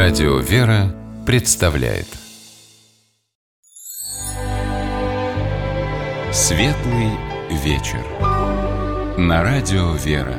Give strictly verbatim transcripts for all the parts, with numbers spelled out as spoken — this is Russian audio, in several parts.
Радио «Вера» представляет Светлый вечер на Радио «Вера».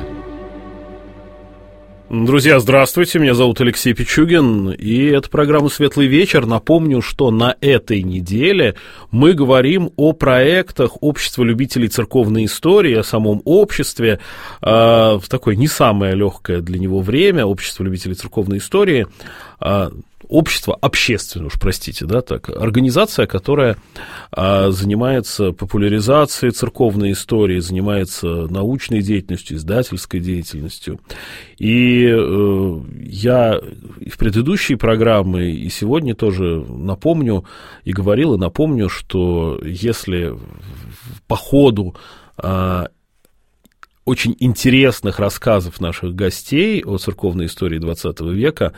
Друзья, здравствуйте, меня зовут Алексей Пичугин, и это программа «Светлый вечер». Напомню, что на этой неделе мы говорим о проектах Общества любителей церковной истории, о самом обществе, э, в такое не самое легкое для него время, Общество любителей церковной истории, э, общество общественное, уж простите, да, так, организация, которая а, занимается популяризацией церковной истории, занимается научной деятельностью, издательской деятельностью. И э, я и в предыдущей программе, и сегодня тоже напомню, и говорил, и напомню, что если по ходу а, очень интересных рассказов наших гостей о церковной истории двадцатого века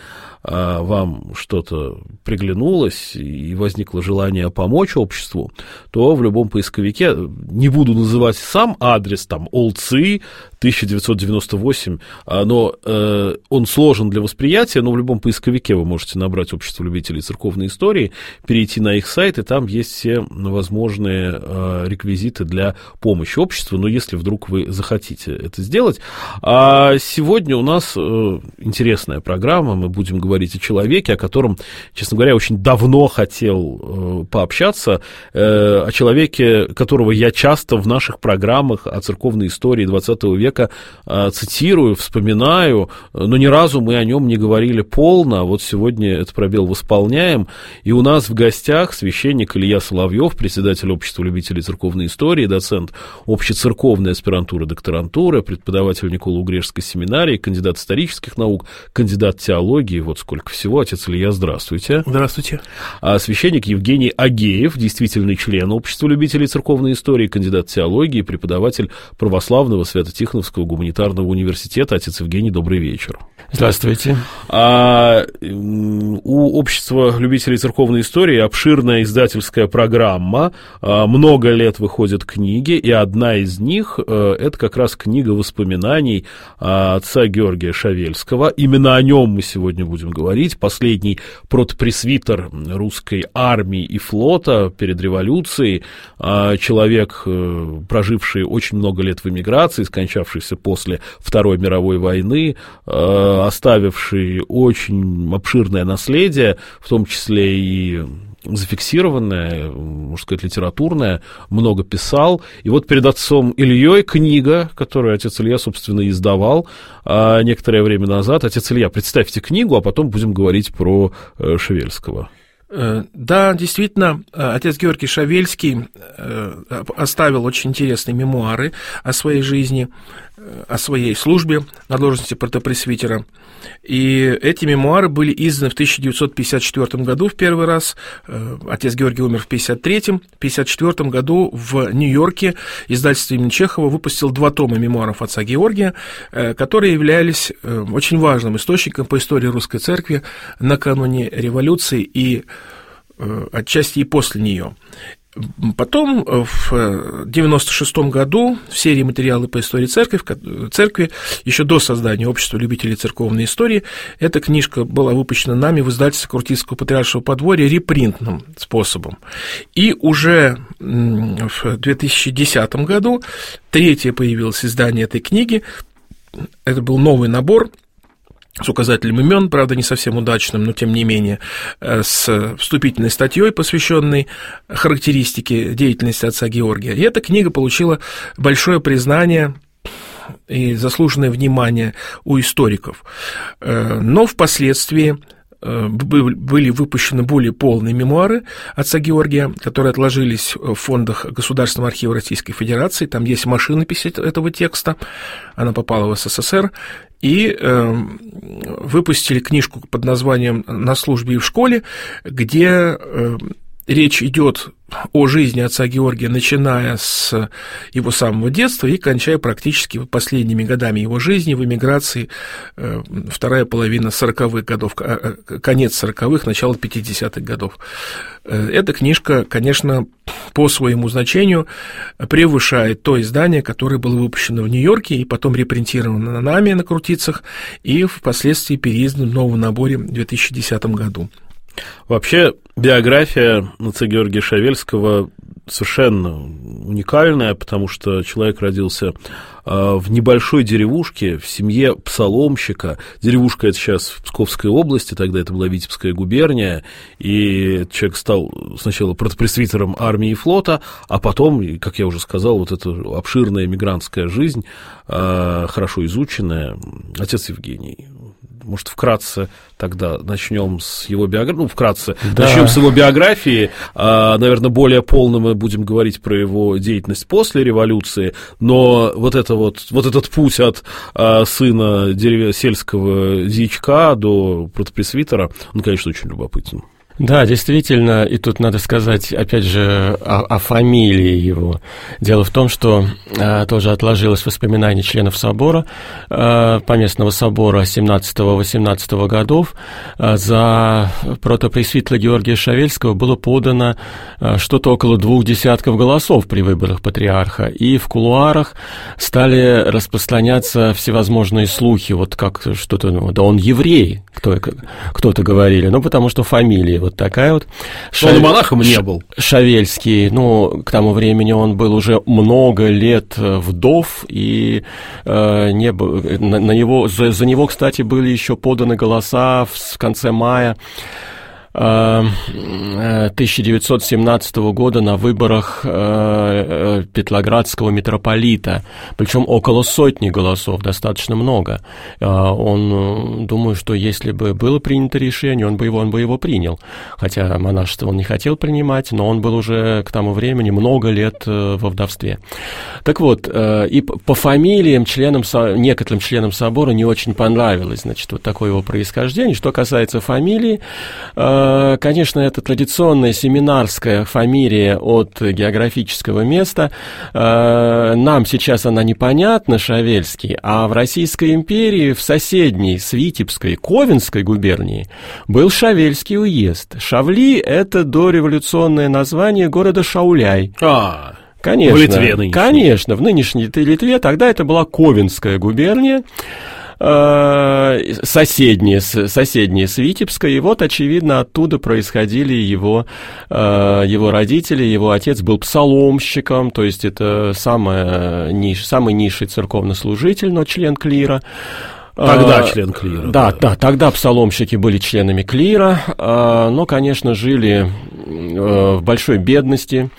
вам что-то приглянулось и возникло желание помочь обществу, то в любом поисковике, не буду называть сам адрес, там, олци тысяча девятьсот девяносто восемь, но э, он сложен для восприятия, но в любом поисковике вы можете набрать Общество любителей церковной истории, перейти на их сайт, и там есть все возможные э, реквизиты для помощи обществу, но если вдруг вы захотите это сделать. А сегодня у нас э, интересная программа, мы будем говорить о человеке, о котором, честно говоря, очень давно хотел э, пообщаться, э, о человеке, которого я часто в наших программах о церковной истории двадцатого века цитирую, вспоминаю, но ни разу мы о нем не говорили полно. Вот сегодня этот пробел восполняем, и у нас в гостях священник Илья Соловьев, председатель Общества любителей церковной истории, доцент общецерковной аспирантуры, докторантуры, преподаватель Николо-Угрешской семинарии, кандидат исторических наук, кандидат теологии, вот сколько всего. Отец Илья, здравствуйте. Здравствуйте. А священник Евгений Агеев, действительный член Общества любителей церковной истории, кандидат теологии, преподаватель православного Свято-Тихоновского гуманитарного университета. Отец Евгений, добрый вечер. Здравствуйте. А, у Общества любителей церковной истории обширная издательская программа, а, много лет выходят книги, и одна из них а, это как раз книга воспоминаний а, отца Георгия Шавельского. Именно о нем мы сегодня будем говорить. Последний протопресвитер русской армии и флота перед революцией, а, человек, проживший очень много лет в эмиграции, скончавшийся после Второй мировой войны, оставивший очень обширное наследие, в том числе и зафиксированное, можно сказать, литературное, много писал. И вот перед отцом Ильей книга, которую отец Илья, собственно, издавал некоторое время назад. Отец Илья, представьте книгу, а потом будем говорить про Шавельского. Да, действительно, отец Георгий Шавельский оставил очень интересные мемуары о своей жизни, о своей службе на должности протопресвитера. И эти мемуары были изданы в тысяча девятьсот пятьдесят четвёртом году в первый раз. Отец Георгий умер в пятьдесят третьем. В пятьдесят четвёртом году в Нью-Йорке издательство имени Чехова выпустило два тома мемуаров отца Георгия, которые являлись очень важным источником по истории русской церкви накануне революции и отчасти и после нее. Потом, в девяносто шестом году, в серии «Материалы по истории церкви», церкви, еще до создания Общества любителей церковной истории, эта книжка была выпущена нами в издательстве Крутицкого патриаршего подворья репринтным способом. И уже в две тысячи десятом году третье появилось издание этой книги. Это был новый набор с указателем имен, правда, не совсем удачным, но тем не менее, с вступительной статьей, посвященной характеристике деятельности отца Георгия. И эта книга получила большое признание и заслуженное внимание у историков. Но впоследствии были выпущены более полные мемуары отца Георгия, которые отложились в фондах Государственного архива Российской Федерации. Там есть машинопись этого текста, она попала в СССР. И э, выпустили книжку под названием «На службе и в школе», где э, речь идет о жизни отца Георгия, начиная с его самого детства и кончая практически последними годами его жизни в эмиграции, вторая половина сороковых годов, конец сороковых, начало пятидесятых годов. Эта книжка, конечно, по своему значению превышает то издание, которое было выпущено в Нью-Йорке и потом репринтировано нами на крутицах и впоследствии переиздано в новом наборе в две тысячи десятом году. Вообще, биография отца Георгия Шавельского совершенно уникальная, потому что человек родился в небольшой деревушке, в семье псаломщика. Деревушка это сейчас в Псковской области, тогда это была Витебская губерния, и человек стал сначала протопресвитером армии и флота, а потом, как я уже сказал, вот эта обширная эмигрантская жизнь, хорошо изученная. Отец Евгений, может, вкратце тогда начнем с его биографии, ну, вкратце, да. начнем с его биографии, а, наверное, более полно мы будем говорить про его деятельность после революции, но вот, это вот, вот этот путь от а, сына дерев... сельского дьячка до протопресвитера, он, конечно, очень любопытен. Да, действительно, и тут надо сказать, опять же, о, о фамилии его. Дело в том, что э, тоже отложилось воспоминание членов собора, э, Поместного собора семнадцатого-восемнадцатого годов. Э, за протопресвитера Георгия Шавельского было подано э, что-то около двух десятков голосов при выборах патриарха, и в кулуарах стали распространяться всевозможные слухи, вот как что-то, ну, да он еврей, кто, кто-то говорили, ну, потому что фамилия вот такая вот. Шав... Он и монахом не был. Шавельский, ну, к тому времени он был уже много лет вдов, и э, не был, на, на него, за, за него, кстати, были еще поданы голоса в конце мая тысяча девятьсот семнадцатого года на выборах петлоградского митрополита, причем около сотни голосов, достаточно много. Он, думаю, что если бы было принято решение, он бы его, он бы его принял, хотя монашество он не хотел принимать, но он был уже к тому времени много лет во вдовстве. Так вот, и по фамилиям членам, некоторым членам собора не очень понравилось, значит, вот такое его происхождение. Что касается фамилии, конечно, это традиционная семинарская фамилия от географического места. Нам сейчас она непонятна, Шавельский, а в Российской империи, в соседней, с Витебской, Ковенской губернии, был Шавельский уезд. Шавли – это дореволюционное название города Шауляй. А, конечно, в Литве нынешней. Конечно, в нынешней Литве тогда это была Ковенская губерния, соседние, соседние с Витебской, и вот, очевидно, оттуда происходили его, его родители, его отец был псаломщиком, то есть это самый, ниш, самый низший церковнослужитель, но член клира. Тогда член клира. Да, да, да, тогда псаломщики были членами клира, но, конечно, жили в большой бедности.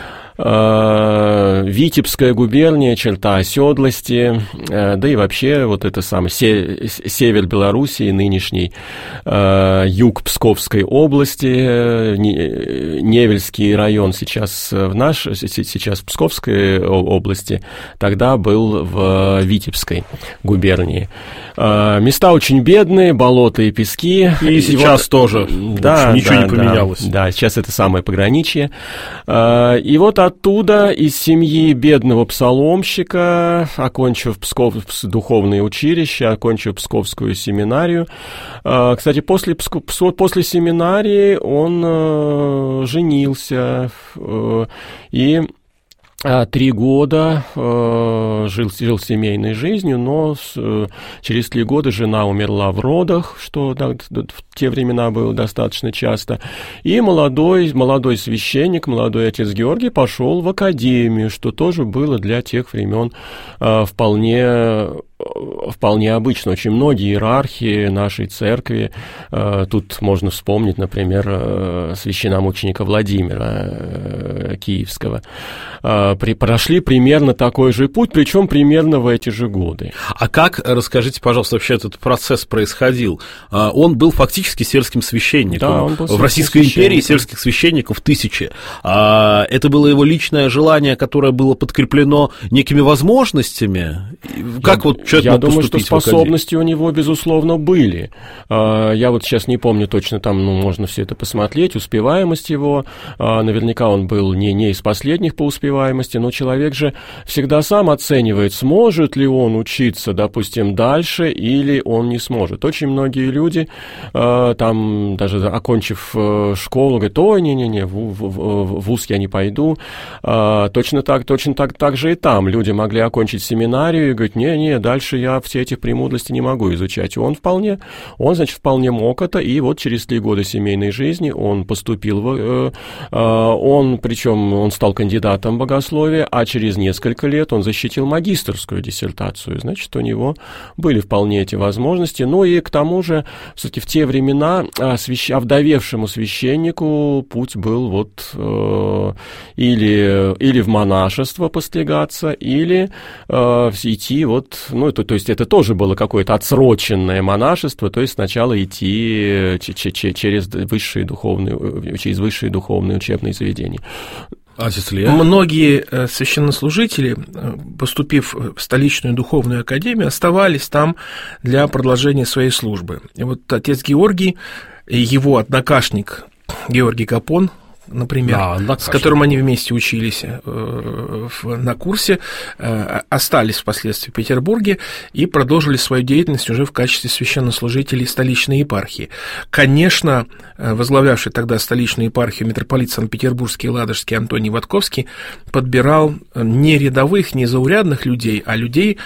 Витебская губерния, черта оседлости, да и вообще вот это самое север Белоруссии, нынешний юг Псковской области, Невельский район сейчас в наш, сейчас в Псковской области, тогда был в Витебской губернии. Места очень бедные, болота и пески. И сейчас вот, тоже да, ничего да, не поменялось. Да, да, сейчас это самое пограничье. И вот оттуда, из семьи бедного псаломщика, окончив Псков, духовное училище, окончив Псковскую семинарию. Кстати, после, после семинарии он женился и три года э, жил, жил семейной жизнью, но с, э, через три года жена умерла в родах, что да, в те времена было достаточно часто, и молодой, молодой священник, молодой отец Георгий пошел в академию, что тоже было для тех времен э, вполне... вполне обычно. Очень многие иерархи нашей церкви, э, тут можно вспомнить, например, э, священномученика Владимира э, Киевского, э, при, прошли примерно такой же путь, причем примерно в эти же годы. А как, расскажите, пожалуйста, вообще этот процесс происходил? Э, он был фактически сельским священником. Да, он был в Российской империи сельских священников тысячи. А это было его личное желание, которое было подкреплено некими возможностями? Как я, вот Я думаю, что способности у него, безусловно, были. Я вот сейчас не помню точно, там, ну, можно все это посмотреть, успеваемость его, наверняка он был не, не из последних по успеваемости, но человек же всегда сам оценивает, сможет ли он учиться, допустим, дальше, или он не сможет. Очень многие люди, там, даже окончив школу, говорят: ой, не-не-не, в, в, в вуз я не пойду. Точно так, точно так, так же и там. Люди могли окончить семинарию и говорить: не-не, дальше Дальше я все эти премудрости не могу изучать. И он вполне, он, значит, вполне мог это, и вот через три года семейной жизни он поступил, в, э, э, он, причем он стал кандидатом в богословие, а через несколько лет он защитил магистерскую диссертацию. Значит, у него были вполне эти возможности. Ну и к тому же, все-таки в те времена свящ... овдовевшему священнику путь был вот э, или, или в монашество постригаться, или э, идти вот, ну, то, то есть это тоже было какое-то отсроченное монашество, то есть сначала идти через высшие духовные, через высшие духовные учебные заведения. А многие священнослужители, поступив в столичную духовную академию, оставались там для продолжения своей службы. И вот отец Георгий и его однокашник Георгий Гапон, например, да, с которым они вместе учились э, в, на курсе, э, остались впоследствии в Петербурге и продолжили свою деятельность уже в качестве священнослужителей столичной епархии. Конечно, возглавлявший тогда столичную епархию митрополит Санкт-Петербургский и Ладожский Антоний Ватковский подбирал не рядовых, не заурядных людей, а людей,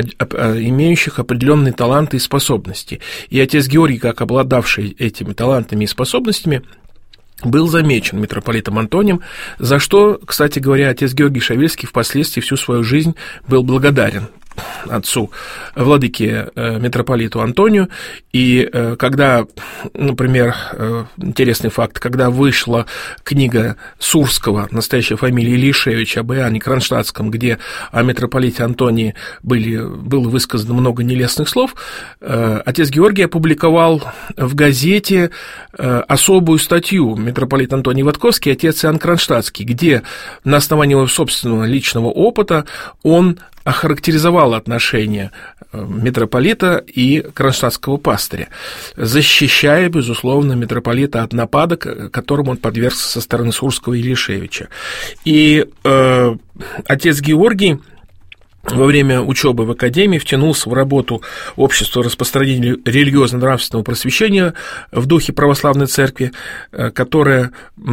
имеющих определенные таланты и способности. И отец Георгий, как обладавший этими талантами и способностями, был замечен митрополитом Антонием, за что, кстати говоря, отец Георгий Шавельский впоследствии всю свою жизнь был благодарен отцу, владыке э, митрополиту Антонию. И э, когда, например, э, интересный факт, когда вышла книга Сурского, настоящая фамилия Илишевича, об Иоанне Кронштадтском, где о митрополите Антонии были, было высказано много нелестных слов, э, отец Георгий опубликовал в газете э, особую статью «Митрополит Антоний Ватковский, отец Иоанн Кронштадтский», где на основании его собственного личного опыта он охарактеризовал отношения митрополита и кронштадтского пастыря, защищая, безусловно, митрополита от нападок, которым он подвергся со стороны Сурского и Илишевича. И э, отец Георгий во время учебы в академии втянулся в работу общества распространения религиозно-нравственного просвещения в духе православной церкви, которое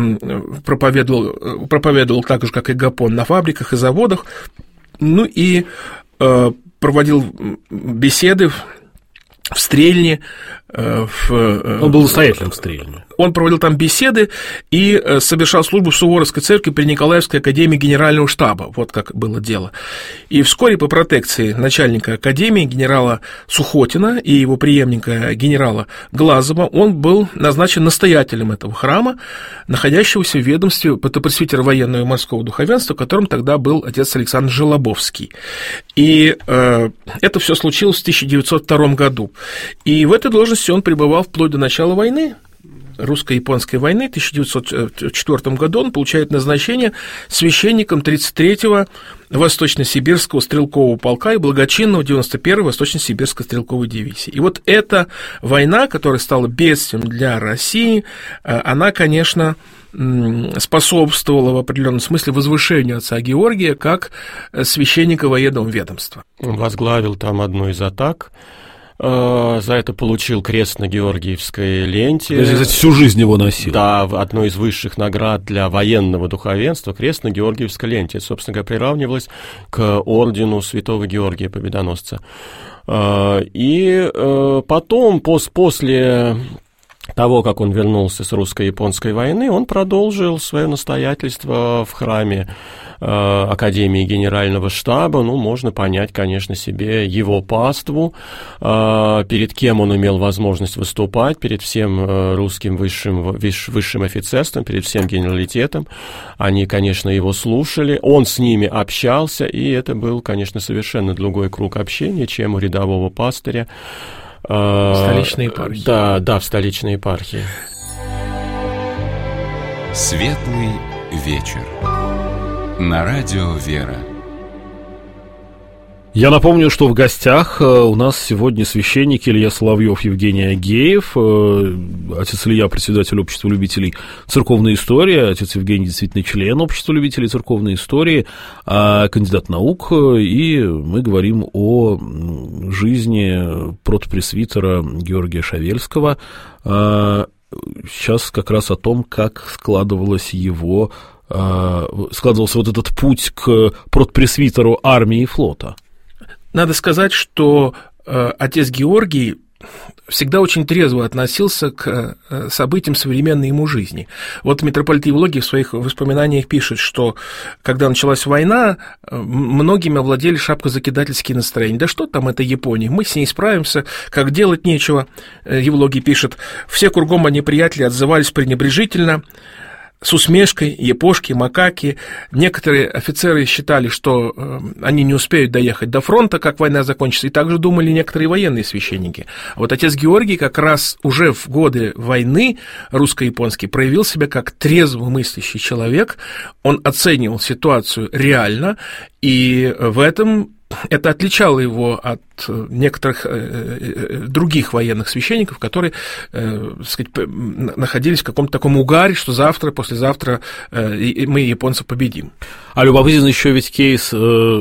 проповедовал, проповедовал так же, как и Гапон, на фабриках и заводах. Ну и э, проводил беседы в, в Стрельне. Э, в, э, Он был настоятелем в Стрельне. Он проводил там беседы и э, совершал службу в Суворовской церкви при Николаевской академии генерального штаба. Вот как было дело. И вскоре по протекции начальника академии генерала Сухотина и его преемника генерала Глазова он был назначен настоятелем этого храма, находящегося в ведомстве протопресвитера военного и морского духовенства, которым тогда был отец Александр Желобовский. И э, это все случилось в тысяча девятьсот втором году. И в этой должности он пребывал вплоть до начала войны, русско-японской войны. В тысяча девятьсот четвёртом году он получает назначение священником тридцать третьего Восточно-Сибирского стрелкового полка и благочинного девяносто первой Восточно-Сибирской стрелковой дивизии. И вот эта война, которая стала бедствием для России, она, конечно, способствовала в определенном смысле возвышению отца Георгия как священника военного ведомства. Он возглавил там одну из атак. За это получил крест на Георгиевской ленте. То есть, всю жизнь его носил. Да, одной из высших наград для военного духовенства, крест на Георгиевской ленте. Это, собственно говоря, приравнивалось к ордену Святого Георгия Победоносца. И потом, после того, как он вернулся с русско-японской войны, он продолжил свое настоятельство в храме э, Академии Генерального штаба. Ну, можно понять, конечно, себе его паству, э, перед кем он имел возможность выступать, перед всем э, русским высшим, высшим офицерством, перед всем генералитетом. Они, конечно, его слушали, он с ними общался, и это был, конечно, совершенно другой круг общения, чем у рядового пастыря. В столичной епархии. Да, да, в столичной епархии. Светлый вечер. На радио «Вера». Я напомню, что в гостях у нас сегодня священник Илья Соловьев, Евгений Агеев, отец Илья, председатель общества любителей церковной истории, отец Евгений действительно член общества любителей церковной истории, кандидат наук, и мы говорим о жизни протопресвитера Георгия Шавельского. Сейчас как раз о том, как складывалось его, складывался вот этот путь к протопресвитеру армии и флота. Надо сказать, что э, отец Георгий всегда очень трезво относился к э, событиям современной ему жизни. Вот митрополит Евлогий в своих воспоминаниях пишет, что когда началась война, э, многими овладели шапкозакидательские настроения. Да что там, это Япония, мы с ней справимся, как делать нечего. Э, Евлогий пишет, все кругом неприятели отзывались пренебрежительно, с усмешкой, япошки, макаки. Некоторые офицеры считали, что э, они не успеют доехать до фронта, как война закончится, и также думали некоторые военные священники. А вот отец Георгий как раз уже в годы войны русско-японской проявил себя как трезво мыслящий человек, он оценивал ситуацию реально, и в этом это отличало его от некоторых других военных священников, которые, так сказать, находились в каком-то таком угаре, что завтра, послезавтра мы японцев победим. А любопытен еще ведь кейс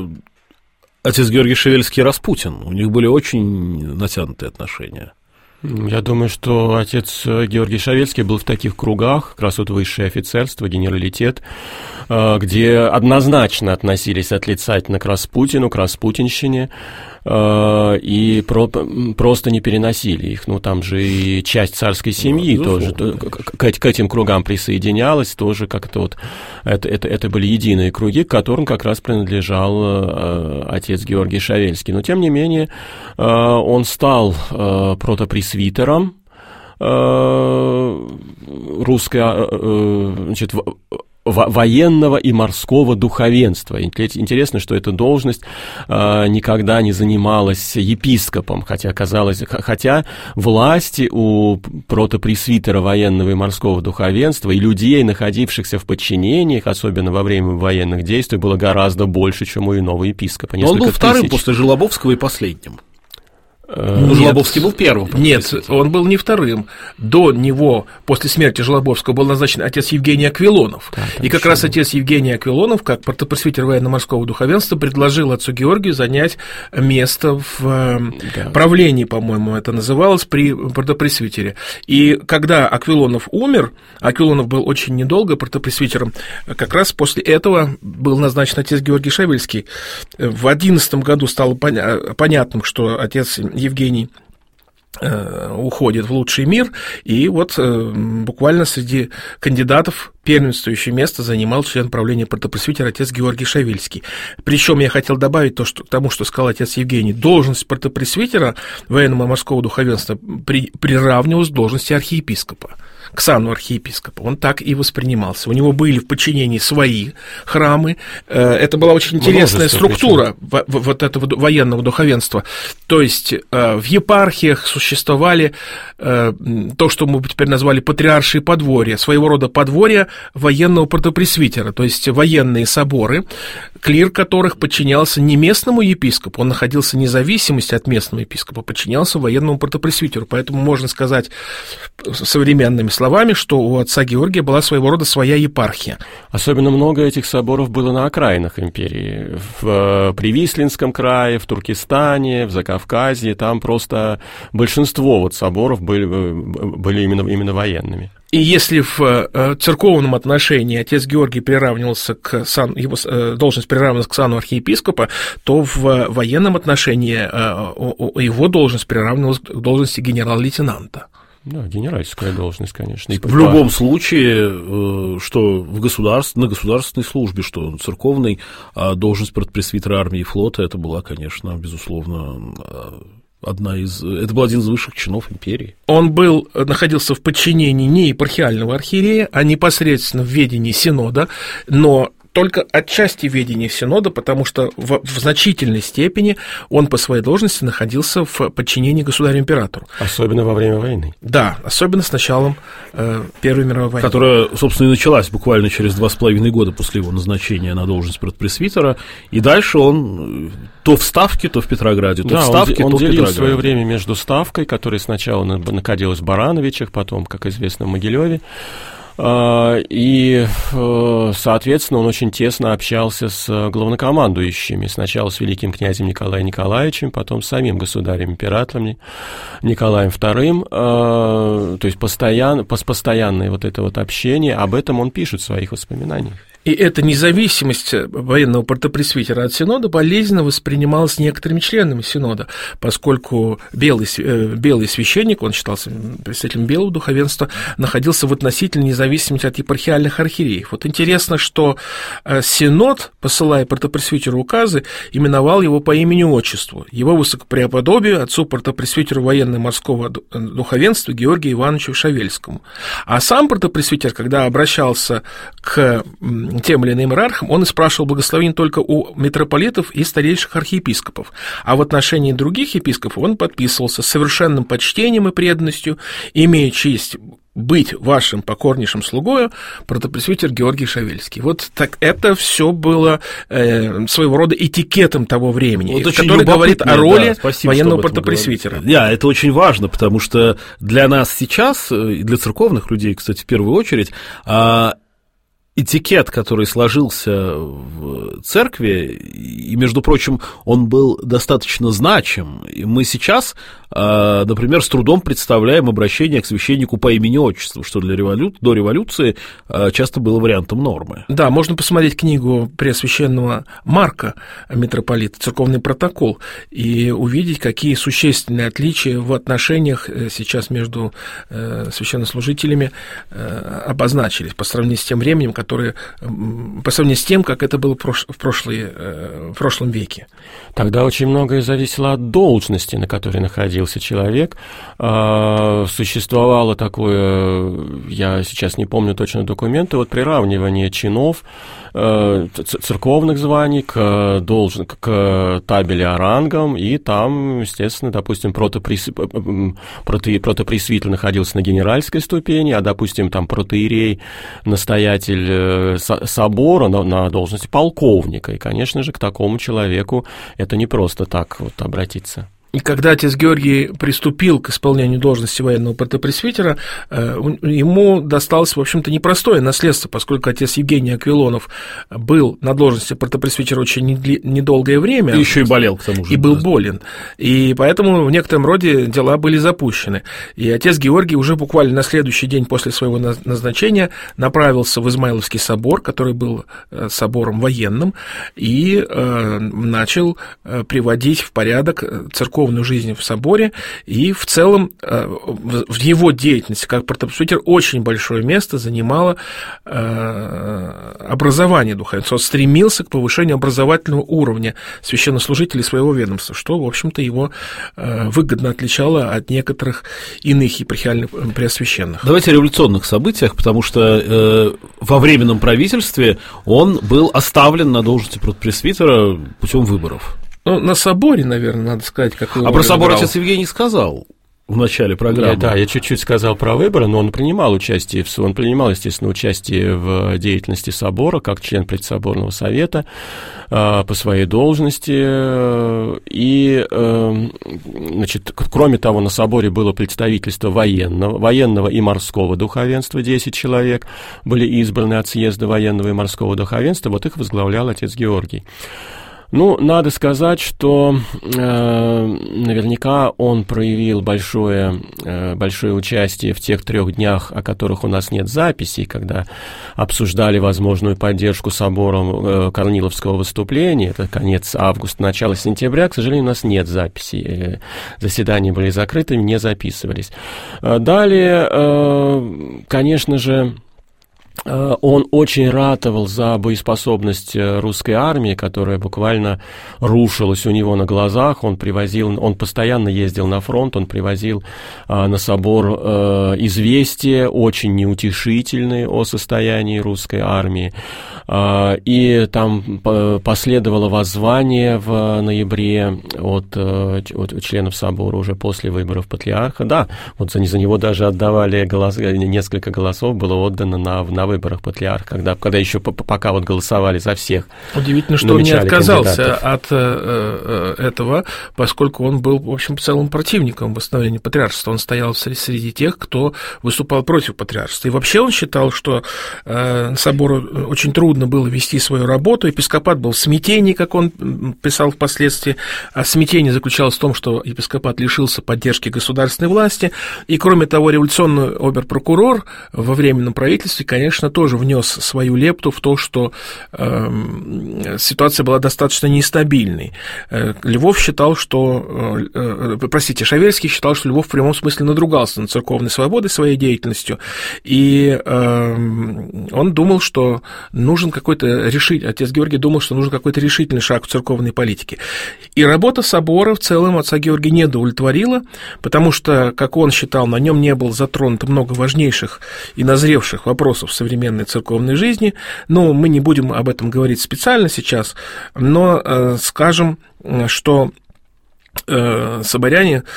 отец Георгий Шавельский и Распутин. У них были очень натянутые отношения. Я думаю, что отец Георгий Шавельский был в таких кругах, как раз вот высшее офицерство, генералитет, где однозначно относились отрицательно к Распутину, к распутинщине, и про, просто не переносили их. Ну, там же и часть царской семьи ну, тоже к, к этим кругам присоединялась, тоже как-то вот это, это, это были единые круги, к которым как раз принадлежал отец Георгий Шавельский. Но, тем не менее, он стал протопресвитером русской, значит, военного и морского духовенства. Интересно, что эта должность э, никогда не занималась епископом, хотя, казалось, хотя власти у протопресвитера военного и морского духовенства и людей, находившихся в подчинениях, особенно во время военных действий, было гораздо больше, чем у иного епископа. Но он был вторым тысяч. После Желобовского и последним. Ну, Желобовский был первым. Нет, он был не вторым. До него, после смерти Желобовского, был назначен отец Евгений Аквилонов. Да, и как раз был. Отец Евгений Аквилонов, как протопресвитер военно-морского духовенства, предложил отцу Георгию занять место в да. правлении, по-моему, это называлось, при протопресвитере. И когда Аквилонов умер, Аквилонов был очень недолго протопресвитером, как раз после этого был назначен отец Георгий Шавельский. В одиннадцатом году стало понятным, что отец Евгений э, уходит в лучший мир, и вот э, буквально среди кандидатов первенствующее место занимал член правления протопресвитера отец Георгий Шавельский. Причем я хотел добавить то, что, к тому, что сказал отец Евгений, должность протопресвитера военного морского духовенства при, приравнивалась к должности архиепископа, к сану архиепископа. Он так и воспринимался. У него были в подчинении свои храмы. Это была очень интересная Множество структура в, в, вот этого военного духовенства. То есть в епархиях существовали то, что мы теперь назвали патриаршие подворья, своего рода подворья военного протопресвитера, то есть военные соборы, клир которых подчинялся не местному епископу, он находился в независимости от местного епископа, подчинялся военному протопресвитеру. Поэтому можно сказать современными словами, что у отца Георгия была своего рода своя епархия. Особенно много этих соборов было на окраинах империи. В Привислинском крае, в Туркестане, в Закавказье. Там просто большинство вот соборов были, были именно, именно военными. И если в церковном отношении отец Георгий приравнивался к сану, его должность приравнивалась к сану архиепископа, то в военном отношении его должность приравнивалась к должности генерал-лейтенанта. Да, генеральская должность, конечно. В любом случае, что в государств, на государственной службе, что церковной, должность протопресвитера армии и флота, это была, конечно, безусловно, одна из, это был один из высших чинов империи. Он был, находился в подчинении не епархиального архиерея, а непосредственно в ведении синода, но только отчасти ведения Синода, потому что в, в значительной степени он по своей должности находился в подчинении государю-императору. Особенно во время войны. Да, особенно с началом э, Первой мировой войны. Которая, собственно, и началась буквально через два с половиной года после его назначения на должность протопресвитера, и дальше он то в Ставке, то в Петрограде, то да, в Ставке, он, то он в Петрограде. Он делил свое время между Ставкой, которая сначала находилась в Барановичах, потом, как известно, в Могилеве, и, соответственно, он очень тесно общался с главнокомандующими. Сначала с великим князем Николаем Николаевичем, потом с самим государем-императором Николаем вторым. То есть постоянно, постоянное вот это вот общение, об этом он пишет в своих воспоминаниях. И эта независимость военного протопресвитера от Синода болезненно воспринималась некоторыми членами Синода, поскольку белый, белый священник, он считался представителем белого духовенства, находился в относительной независимости от епархиальных архиереев. Вот интересно, что Синод, посылая протопресвитеру указы, именовал его по имени-отчеству, его высокопреоподобию, отцу протопресвитеру военно-морского духовенства Георгию Ивановичу Шавельскому. А сам протопресвитер, когда обращался к тем или иным иерархам, он и спрашивал благословение только у митрополитов и старейших архиепископов, а в отношении других епископов он подписывался с совершенным почтением и преданностью, имея честь быть вашим покорнейшим слугою, протопресвитер Георгий Шавельский. Вот так это все было э, своего рода этикетом того времени, вот который говорит о роли да, военного протопресвитера. Да, это очень важно, потому что для нас сейчас, и для церковных людей, кстати, в первую очередь, этикет, который сложился в церкви, и, между прочим, он был достаточно значим. И мы сейчас, например, с трудом представляем обращение к священнику по имени-отчеству, что для револю... до революции часто было вариантом нормы. Да, можно посмотреть книгу Преосвященного Марка, митрополита, «Церковный протокол», и увидеть, какие существенные отличия в отношениях сейчас между священнослужителями обозначились по сравнению с тем временем, которые, по сравнению с тем, как это было в, прошлые, в прошлом веке. Тогда очень многое зависело от должности, на которой находился человек. Существовало такое, я сейчас не помню точно документы, вот приравнивание чинов, церковных званий к, должен, к табели о рангам, и там, естественно, допустим, протопрес... протопресвитер находился на генеральской ступени, а, допустим, там протоиерей, настоятель собора на, на должности полковника, и, конечно же, к такому человеку это не просто так вот обратиться. И когда отец Георгий приступил к исполнению должности военного протопресвитера, ему досталось, в общем-то, непростое наследство, поскольку отец Евгений Аквилонов был на должности протопресвитера очень недолгое время. И еще и болел, к тому же. И был болен. И поэтому в некотором роде дела были запущены. И отец Георгий уже буквально на следующий день после своего назначения направился в Измайловский собор, который был собором военным, и начал приводить в порядок церковную жизнь в соборе, и в целом в его деятельности как протопресвитер очень большое место занимало образование духовенства. Он стремился к повышению образовательного уровня священнослужителей своего ведомства, что, в общем-то, его выгодно отличало от некоторых иных епархиальных преосвященных. Давайте о революционных событиях, потому что во временном правительстве он был оставлен на должности протопресвитера путем выборов. Ну, на соборе, наверное, надо сказать, какую А про собор играл. Отец Евгений сказал в начале программы. Я, да, я чуть-чуть сказал про выборы, но он принимал участие, в, он принимал, естественно, участие в деятельности собора, как член предсоборного совета э, по своей должности. И, э, значит, кроме того, на соборе было представительство военного, военного и морского духовенства, десять человек были избраны от съезда военного и морского духовенства, вот их возглавлял отец Георгий. Ну, надо сказать, что э, наверняка он проявил большое, э, большое участие в тех трех днях, о которых у нас нет записей, когда обсуждали возможную поддержку собором э, Корниловского выступления. Это конец августа, начало сентября. К сожалению, у нас нет записей. Э, заседания были закрыты, не записывались. Далее, э, конечно же, Он очень ратовал за боеспособность русской армии, которая буквально рушилась у него на глазах. Он привозил, он постоянно ездил на фронт, он привозил а, на собор а, известия очень неутешительные о состоянии русской армии. А, и там последовало воззвание в ноябре от, от членов собора уже после выборов патриарха. Да, вот за, за него даже отдавали голос, несколько голосов было отдано на, на выборах патриарха, когда, когда еще пока вот голосовали за всех. Удивительно, что он не отказался от э, э, этого, поскольку он был, в общем, целым противником восстановления патриаршества. Он стоял среди, среди тех, кто выступал против патриаршества. И вообще он считал, что э, собору очень трудно было вести свою работу. Епископат был в смятении, как он писал впоследствии. А смятение заключалось в том, что епископат лишился поддержки государственной власти. И, кроме того, революционный обер-прокурор во временном правительстве, конечно, тоже внес свою лепту в то, что э, ситуация была достаточно нестабильной. Э, Львов считал, что... Э, э, простите, Шавельский считал, что Львов в прямом смысле надругался над церковной свободой своей деятельностью, и э, он думал, что нужен какой-то решительный... Отец Георгий думал, что нужен какой-то решительный шаг в церковной политике. И работа собора в целом отца Георгия не удовлетворила, потому что, как он считал, на нем не было затронуто много важнейших и назревших вопросов современной церковной жизни. Но мы не будем об этом говорить специально сейчас, но э, скажем, что соборяне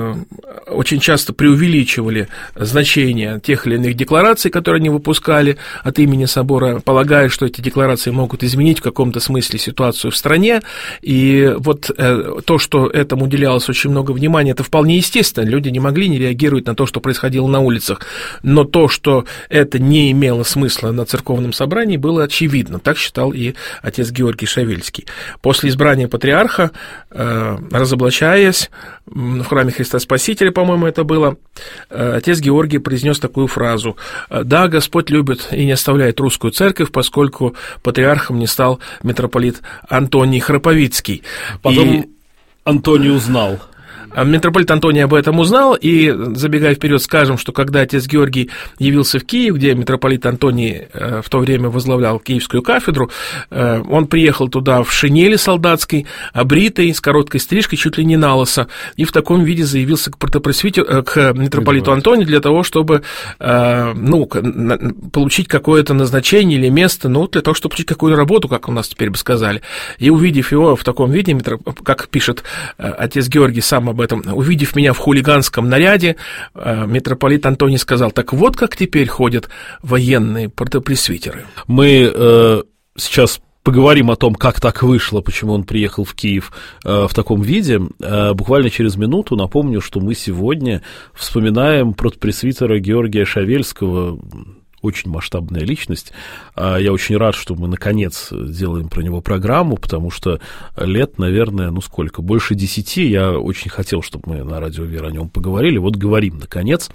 очень часто преувеличивали значение тех или иных деклараций, которые они выпускали от имени собора, полагая, что эти декларации могут изменить в каком-то смысле ситуацию в стране. И вот то, что этому уделялось очень много внимания, это вполне естественно. Люди не могли не реагировать на то, что происходило на улицах. Но то, что это не имело смысла на церковном собрании, было очевидно. Так считал и отец Георгий Шавельский. После избрания патриарха разоблачение Облачаясь в храме Христа Спасителя, по-моему, это было, отец Георгий произнес такую фразу: «Да, Господь любит и не оставляет русскую церковь, поскольку патриархом не стал митрополит Антоний Храповицкий». Потом и... Антоний узнал. Митрополит Антоний об этом узнал, и, забегая вперед, скажем, что когда отец Георгий явился в Киев, где митрополит Антоний в то время возглавлял Киевскую кафедру, он приехал туда в шинели солдатской, обритой, с короткой стрижкой, чуть ли не на лысо, и в таком виде заявился к протопресвитеру, к митрополиту Антонию для того, чтобы, ну, получить какое-то назначение или место, ну, для того, чтобы получить какую-то работу, как у нас теперь бы сказали. И увидев его в таком виде, как пишет отец Георгий сам об этом, увидев меня в хулиганском наряде, митрополит Антоний сказал: так вот как теперь ходят военные протопресвитеры. Мы э, сейчас поговорим о том, как так вышло, почему он приехал в Киев э, в таком виде. Э, буквально через минуту напомню, что мы сегодня вспоминаем протопресвитера Георгия Шавельского. Очень масштабная личность. Я очень рад, что мы, наконец, делаем про него программу, потому что лет, наверное, ну сколько, больше десяти. Я очень хотел, чтобы мы на Радио Вера о нем поговорили. Вот говорим, наконец.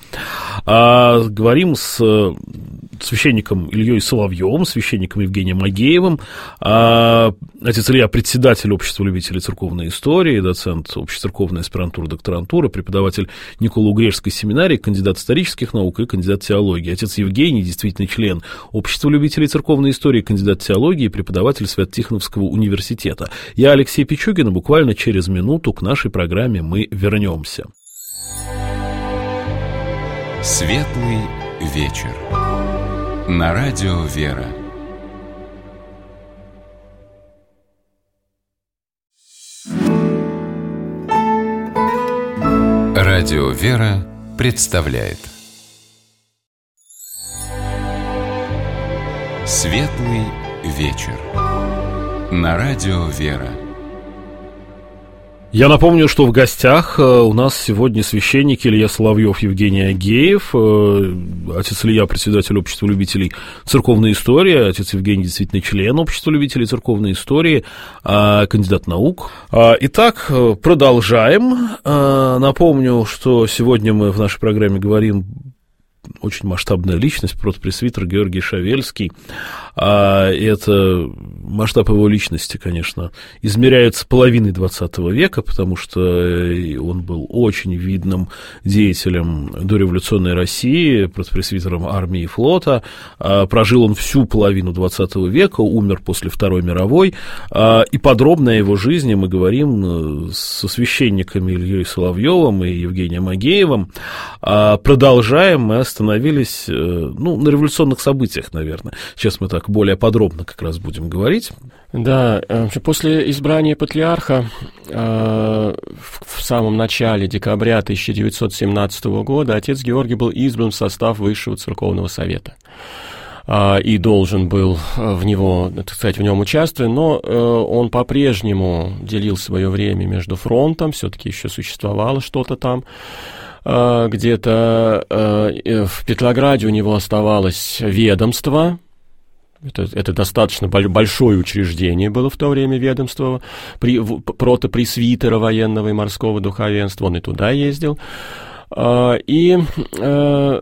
А, говорим с священником Ильей Соловьевым, священником Евгением Агеевым. А, отец Илья — председатель Общества любителей церковной истории, доцент общецерковной аспирантуры, докторантуры, преподаватель Николо-Угрешской семинарии, кандидат исторических наук и кандидат теологии. Отец Евгений — действительный член Общества любителей церковной истории, кандидат теологии, преподаватель Свято-Тихоновского университета. Я Алексей Пичугин, и буквально через минуту к нашей программе мы вернемся. Светлый вечер. На Радио Вера. Радио Вера представляет Светлый вечер. На Радио Вера. Я напомню, что в гостях у нас сегодня священники Илья Соловьев, Евгений Агеев, отец Илья — председатель Общества любителей церковной истории, отец Евгений — действительно член Общества любителей церковной истории, кандидат наук. Итак, продолжаем. Напомню, что сегодня мы в нашей программе говорим очень масштабная личность, протопресвитер Георгий Шавельский. А это масштаб его личности, конечно, измеряется половиной двадцатого века, потому что он был очень видным деятелем дореволюционной России, протопресвитером армии и флота. Прожил он всю половину двадцатого века, умер после Второй мировой. И подробно о его жизни мы говорим со священниками Ильей Соловьевым и Евгением Агеевым. Продолжаем, мы остановились, ну, на революционных событиях, наверное. Сейчас мы так более подробно как раз будем говорить. Да, после избрания патриарха в самом начале декабря тысяча девятьсот семнадцатого года отец Георгий был избран в состав Высшего Церковного Совета и должен был в него, так сказать, в нем участвовать, но он по-прежнему делил свое время между фронтом, все-таки еще существовало что-то там. Где-то в Петрограде у него оставалось ведомство. Это, это достаточно большое учреждение было в то время, ведомство при, протопресвитера военного и морского духовенства. Он и туда ездил. И в,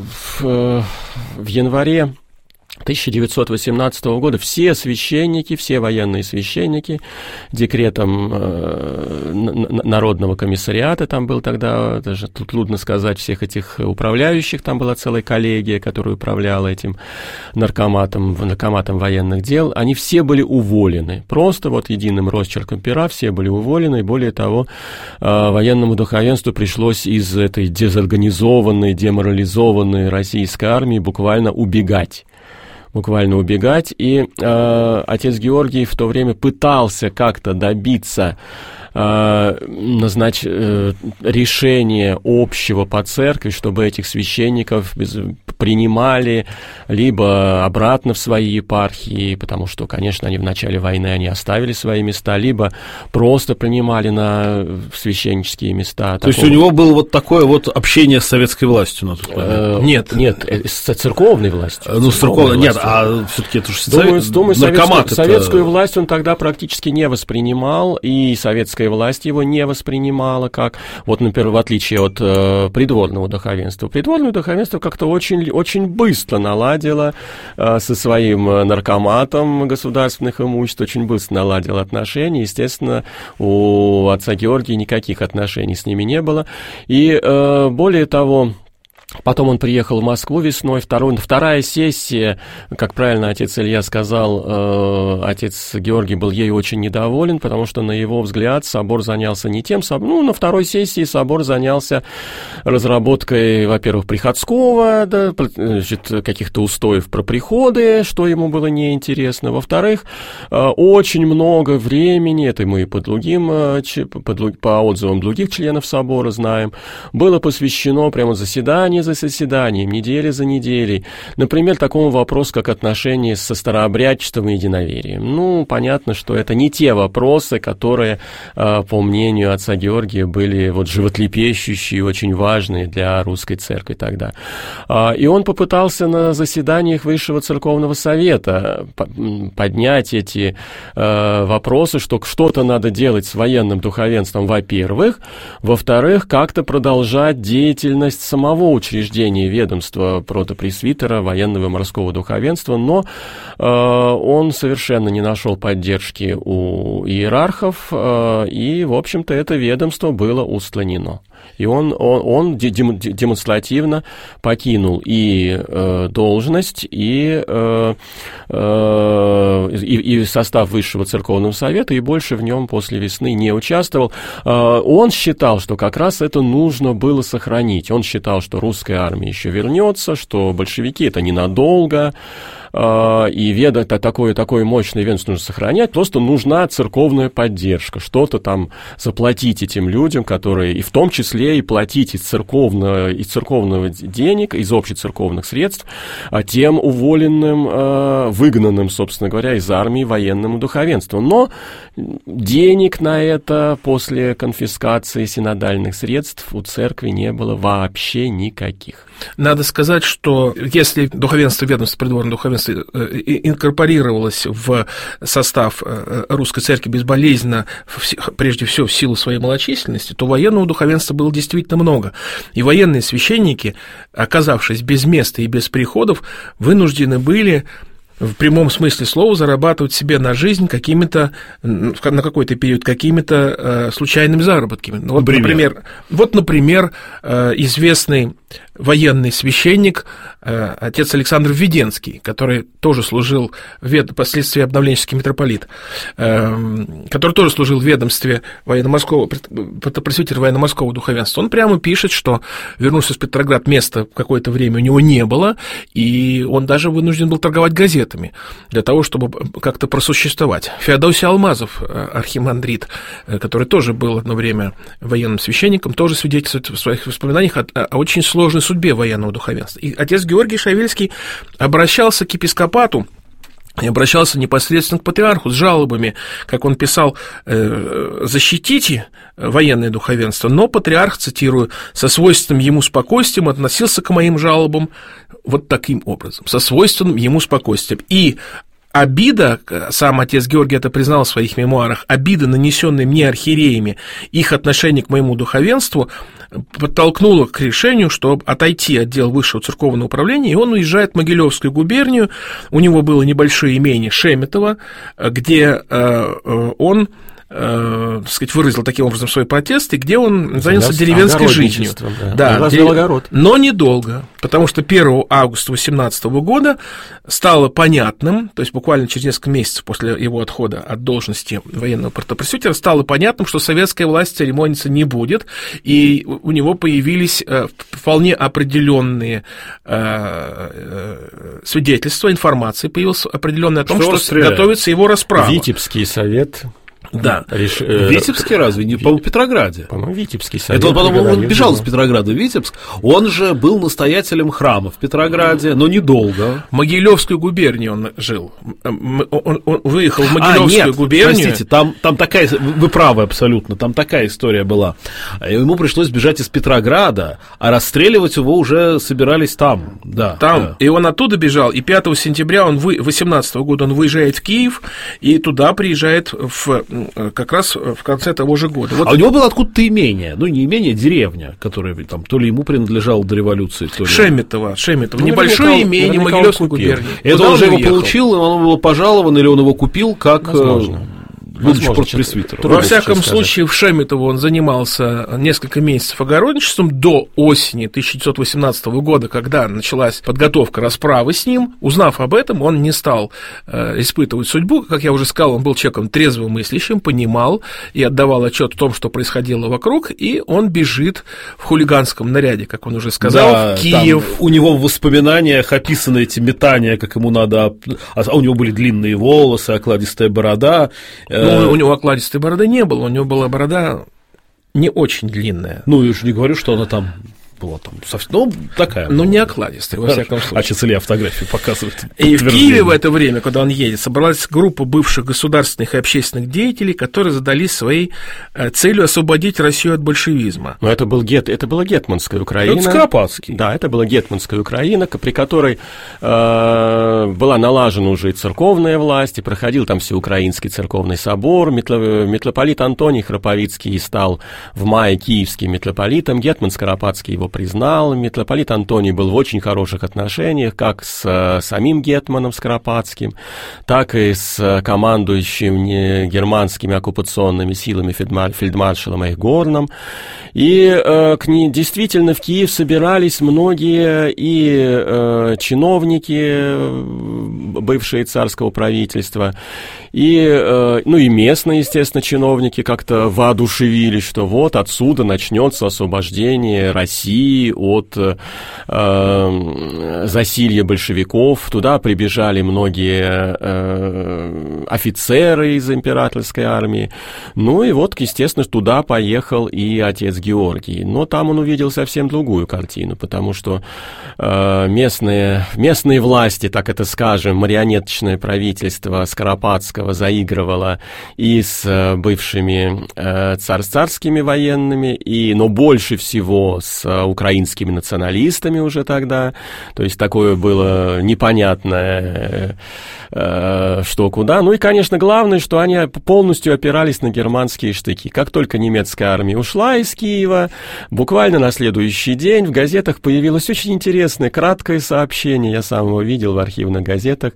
в январе тысяча девятьсот восемнадцатого года все священники, все военные священники декретом э, Народного комиссариата, там был тогда, даже тут трудно сказать, всех этих управляющих, там была целая коллегия, которая управляла этим наркоматом, наркоматом военных дел, они все были уволены, просто вот единым росчерком пера все были уволены, и более того, э, военному духовенству пришлось из этой дезорганизованной, деморализованной российской армии буквально убегать. буквально убегать, и э, отец Георгий в то время пытался как-то добиться э, назнач... э, решения общего по церкви, чтобы этих священников без... принимали либо обратно в свои епархии, потому что, конечно, они в начале войны они оставили свои места, либо просто принимали на священнические места. То такого... есть у него было вот такое вот общение с советской властью на тот момент? Э, нет, нет, с церковной властью. Ну, с церковной, нет, а все-таки это же думаю, совет... думаю, наркомат. Советскую, советскую власть он тогда практически не воспринимал, и советская власть его не воспринимала как, вот, например, в отличие от э, придворного духовенства. Придворное духовенство как-то очень, очень быстро наладило э, со своим наркоматом государственных имуществ, очень быстро наладило отношения. Естественно, у отца Георгия никаких отношений с ними не было. И э, более того, потом он приехал в Москву весной, второй, вторая сессия, как правильно отец Илья сказал, э, отец Георгий был ею очень недоволен, потому что, на его взгляд, собор занялся не тем, ну, на второй сессии собор занялся разработкой, во-первых, приходского, да, значит, каких-то устоев про приходы, что ему было неинтересно, во-вторых, э, очень много времени, это мы и по другим, э, по, по отзывам других членов собора знаем, было посвящено прямо заседанию за заседанием, недели за неделей. Например, такому вопросу, как отношения со старообрядчеством и единоверием. Ну, понятно, что это не те вопросы, которые, по мнению отца Георгия, были вот животрепещущие, очень важные для русской церкви тогда. И он попытался на заседаниях Высшего Церковного Совета поднять эти вопросы, что что-то надо делать с военным духовенством, во-первых. Во-вторых, как-то продолжать деятельность самого учреждения, учреждение ведомства протопресвитера военного и морского духовенства, но э, он совершенно не нашел поддержки у иерархов, э, и, в общем-то, это ведомство было устранено. И он, он, он демонстративно покинул и э, должность, и, э, э, и, и состав Высшего Церковного Совета, и больше в нем после весны не участвовал. Э, он считал, что как раз это нужно было сохранить. Он считал, что русская армия еще вернется, что большевики это ненадолго, и веда, такое, такое мощное ведомство нужно сохранять, просто нужна церковная поддержка, что-то там заплатить этим людям, которые, и в том числе и платить из церковного, из церковного денег, из общецерковных средств, тем уволенным, выгнанным, собственно говоря, из армии военному духовенству. Но денег на это после конфискации синодальных средств у церкви не было вообще никаких. Надо сказать, что если духовенство, ведомство придворного духовенства духовенство инкорпорировалось в состав русской церкви безболезненно, прежде всего в силу своей малочисленности, то военного духовенства было действительно много. И военные священники, оказавшись без места и без приходов, вынуждены были в прямом смысле слова зарабатывать себе на жизнь какими-то, на какой-то период, какими-то э, случайными заработками. Вот, например, вот, например э, известный военный священник, э, отец Александр Введенский, который тоже служил, в впоследствии обновленческий митрополит, э, который тоже служил в ведомстве военно-морского, протопресвитера военно-морского духовенства, он прямо пишет, что, вернувшись в Петроград, места какое-то время у него не было, и он даже вынужден был торговать газетами для того, чтобы как-то просуществовать. Феодосий Алмазов, архимандрит, который тоже был одно время военным священником, тоже свидетельствует в своих воспоминаниях о, о очень сложной судьбе военного духовенства. И отец Георгий Шавельский обращался к епископату и обращался непосредственно к патриарху с жалобами, как он писал, «защитите военное духовенство», но патриарх, цитирую, «со свойственным ему спокойствием относился к моим жалобам вот таким образом, со свойственным ему спокойствием». И обида, сам отец Георгий это признал в своих мемуарах, обида, нанесенная мне архиереями, их отношение к моему духовенству, подтолкнуло к решению, чтобы отойти от дел высшего церковного управления, и он уезжает в Могилевскую губернию. У него было небольшое имение Шеметово, где он, так сказать, выразил таким образом свой протест, и где он занялся деревенской жизнью. Да, да, дерев... но недолго, потому что первого августа восемнадцатого года стало понятным, то есть буквально через несколько месяцев после его отхода от должности военного протопресвитера, стало понятным, что советская власть церемониться не будет, и у него появились вполне определенные свидетельства, информации появилась определенная о том, что, что готовится его расправа. Витебский совет... Да. Реш... Витебский разве? Не, по-моему, в Петрограде. По-моему, Витебский совет. Это он потом он бежал из Петрограда в Витебск. Он же был настоятелем храма в Петрограде, но недолго. В Могилевскую губернию он жил. Он, он, он выехал в Могилевскую а, нет, губернию. Простите, там, там такая, вы правы абсолютно, там такая история была. Ему пришлось бежать из Петрограда, а расстреливать его уже собирались там. Да, там. Да. И он оттуда бежал. И пятого сентября он вы... восемнадцатого года он выезжает в Киев, и туда приезжает в как раз в конце того же года. Вот. А у него было откуда-то имение, ну не имение, деревня, которая там то ли ему принадлежала до революции, то ли... Шеметово, Шеметово, ну, небольшое имение Могилевской губернии. Это он же его уехал? Получил, он было пожаловано, или он его купил, как... Возможно. Будучи протопресвитером. Во всяком случае, в Шеметово он занимался несколько месяцев огородничеством до осени тысяча девятьсот восемнадцатого года, когда началась подготовка расправы с ним. Узнав об этом, он не стал э, испытывать судьбу. Как я уже сказал, он был человеком трезвомыслящим, понимал и отдавал отчет о том, что происходило вокруг, и он бежит в хулиганском наряде, как он уже сказал, да, в Киев. У него в воспоминаниях описаны эти метания, как ему надо... А у него были длинные волосы, окладистая борода... Ну, у него окладистой бороды не было, у него была борода не очень длинная. Ну, я же не говорю, что она там была там совсем, ну, такая. Ну, не окладистая, во всяком случае. А сейчас Илья фотографии показывает. И в Киеве в это время, когда он едет, собралась группа бывших государственных и общественных деятелей, которые задались своей целью освободить Россию от большевизма. Но это, был гет, это была гетманская Украина. Это Скоропадский. Да, это была гетманская Украина, при которой э, была налажена уже и церковная власть, и проходил там Всеукраинский церковный собор. Митрополит Антоний Храповицкий стал в мае киевским митрополитом, гетман Скоропадский его признал. Митрополит Антоний был в очень хороших отношениях как с э, самим гетманом Скоропадским, так и с командующим германскими оккупационными силами фельдмаршалом Эйхгорном. И э, к ней действительно в Киев собирались многие и э, чиновники, бывшие царского правительства, и, э, ну, и местные, естественно, чиновники как-то воодушевились, что вот отсюда начнется освобождение России от э, засилья большевиков. Туда прибежали многие э, офицеры из императорской армии. Ну и вот, естественно, туда поехал и отец Георгий. Но там он увидел совсем другую картину, потому что э, местные, местные власти, так это скажем, марионеточное правительство Скоропадского заигрывало и с э, бывшими э, царь-царскими военными, и, но больше всего с э, украинскими националистами уже тогда. То есть такое было непонятное э, что куда. Ну и, конечно, главное, что они полностью опирались на германские штыки. Как только немецкая армия ушла из Киева, буквально на следующий день в газетах появилось очень интересное краткое сообщение, я сам его видел в архивных газетах.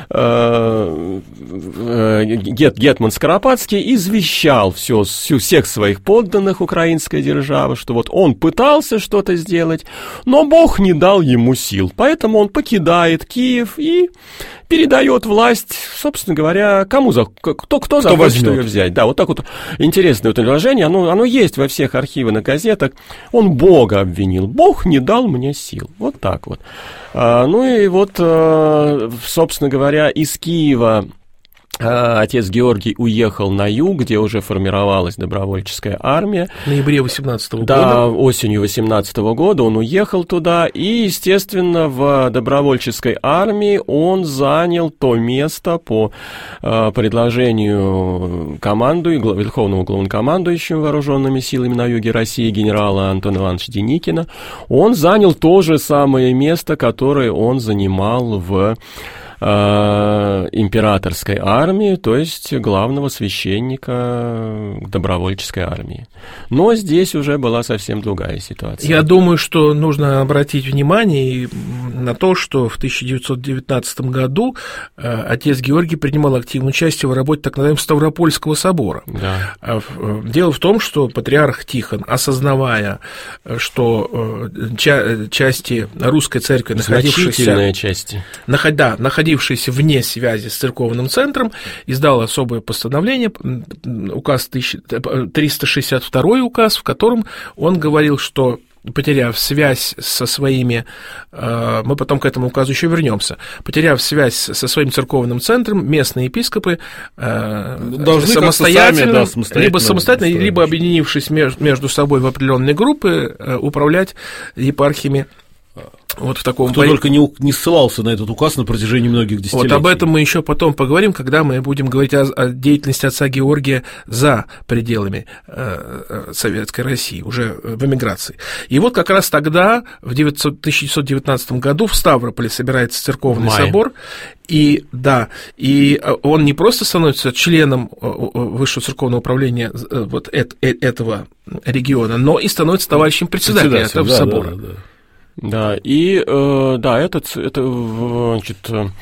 Э, э, Гет, гетман Скоропадский извещал все, всех своих подданных украинской державы, что вот он пытался что-то сделать, но Бог не дал ему сил, поэтому он покидает Киев и передает власть, собственно говоря, кому за кто, кто, кто захочет ее взять. Да, вот так вот интересное вот выражение, оно, оно есть во всех архивных газетах. Он Бога обвинил, Бог не дал мне сил. Вот так вот. А, ну и вот, а, собственно говоря, из Киева отец Георгий уехал на юг, где уже формировалась добровольческая армия. В ноябре восемнадцатого года. Да, осенью восемнадцатого года он уехал туда, и, естественно, в добровольческой армии он занял то место по э, предложению команду, верховного главнокомандующего вооруженными силами на юге России генерала Антона Ивановича Деникина. Он занял то же самое место, которое он занимал в императорской армии, то есть главного священника добровольческой армии. Но здесь уже была совсем другая ситуация. Я думаю, что нужно обратить внимание на то, что в тысяча девятьсот девятнадцатом году отец Георгий принимал активное участие в работе так называемого Ставропольского собора. Да. Дело в том, что патриарх Тихон, осознавая, что части русской церкви, находившиеся... части. Наход, да, находившиеся вне связи с церковным центром, издал особое постановление, указ триста шестьдесят второй указ, в котором он говорил, что, потеряв связь со своими, мы потом к этому указу еще вернемся, потеряв связь со своим церковным центром, местные епископы должны самостоятельно, сами, да, самостоятельно, либо самостоятельно, либо объединившись между собой в определенные группы, управлять епархиями. Вот в таком Кто по... только не, не ссылался на этот указ на протяжении многих десятилетий. Вот об этом мы еще потом поговорим, когда мы будем говорить о, о деятельности отца Георгия за пределами э, Советской России, уже в эмиграции. И вот как раз тогда, в тысяча девятьсот девятнадцатом году, в Ставрополе собирается церковный собор, и, да, и он не просто становится членом Высшего церковного управления вот этого региона, но и становится товарищем председателя этого да, собора. Да, да, да. Да, и, э, да, этот, это, значит,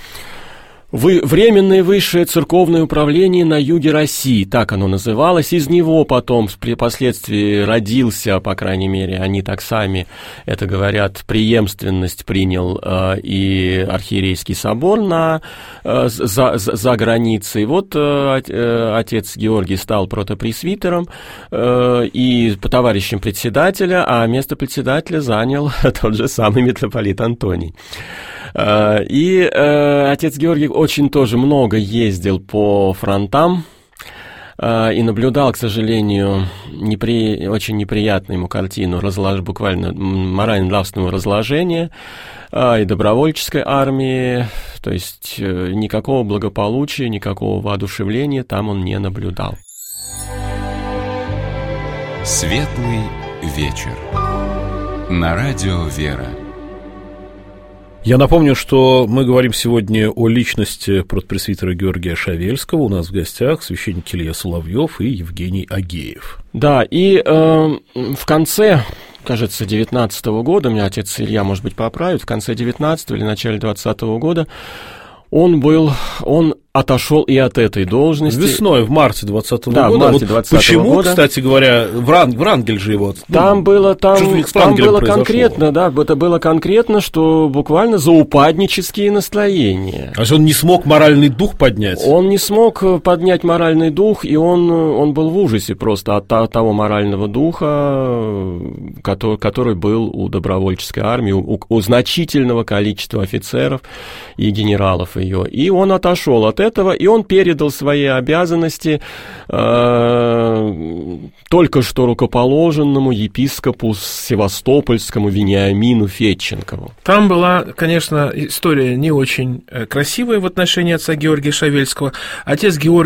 вы, Временное высшее церковное управление на юге России, так оно называлось, из него потом впоследствии родился, по крайней мере, они так сами это говорят, преемственность принял э, и архиерейский собор на, э, за, за, за границей. Вот э, отец Георгий стал протопресвитером э, и товарищем председателя, а место председателя занял тот же самый митрополит Антоний. И э, отец Георгий очень тоже много ездил по фронтам э, и наблюдал, к сожалению, непри... очень неприятную ему картину, разлож... буквально морально-нравственного разложения э, и добровольческой армии, то есть э, никакого благополучия, никакого воодушевления там он не наблюдал. Светлый вечер. На радио «Вера». Я напомню, что мы говорим сегодня о личности протопресвитера Георгия Шавельского. У нас в гостях священник Илья Соловьев и Евгений Агеев. Да, и э, в конце, кажется, девятнадцатого года, меня отец Илья, может быть, поправит, в конце девятнадцатого или начале двадцатого года он был, он отошел и от этой должности. Весной, в марте двадцатого да, года. В марте двадцатого Почему, года. кстати говоря, Вран, Врангель же его... Там ну, было, там, там было произошло? конкретно, да, это было конкретно, что буквально заупаднические настроения. А он не смог моральный дух поднять? Он не смог поднять моральный дух, и он, он был в ужасе просто от того морального духа, который, который был у добровольческой армии, у, у значительного количества офицеров и генералов ее. И он отошел от этого, и он передал свои обязанности э, только что рукоположенному епископу Севастопольскому Вениамину Федченкову. Там была, конечно, история не очень красивая в отношении отца Георгия Шавельского. Отец Георгий,